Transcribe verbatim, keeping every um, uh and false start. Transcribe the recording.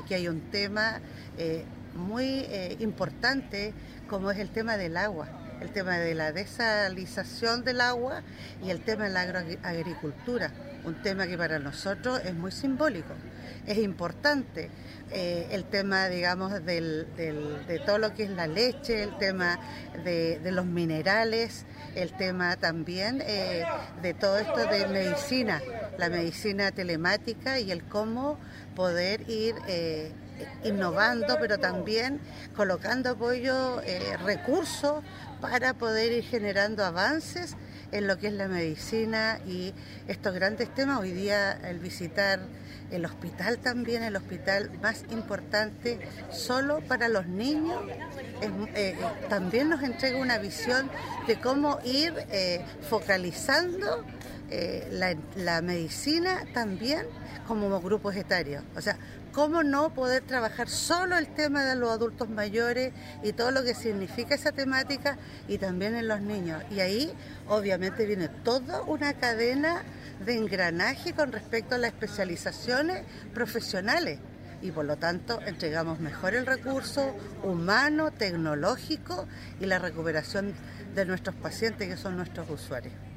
aquí hay un tema eh, muy eh, importante, como es el tema del agua, el tema de la desalinización del agua y el tema de la agroagricultura, un tema que para nosotros es muy simbólico, es importante. Eh, el tema, digamos, del, del, de todo lo que es la leche, el tema de, de los minerales, el tema también eh, de todo esto de medicina, la medicina telemática y el cómo poder ir eh, innovando, pero también colocando apoyo, eh, recursos para poder ir generando avances en lo que es la medicina y estos grandes temas. Hoy día el visitar el hospital también, el hospital más importante solo para los niños, es, eh, también nos entrega una visión de cómo ir eh, focalizando eh, la, la medicina también como grupos etarios. O sea, cómo no poder trabajar solo el tema de los adultos mayores y todo lo que significa esa temática y también en los niños. Y ahí obviamente viene toda una cadena de engranaje con respecto a las especializaciones profesionales y por lo tanto entregamos mejor el recurso humano, tecnológico y la recuperación de nuestros pacientes que son nuestros usuarios.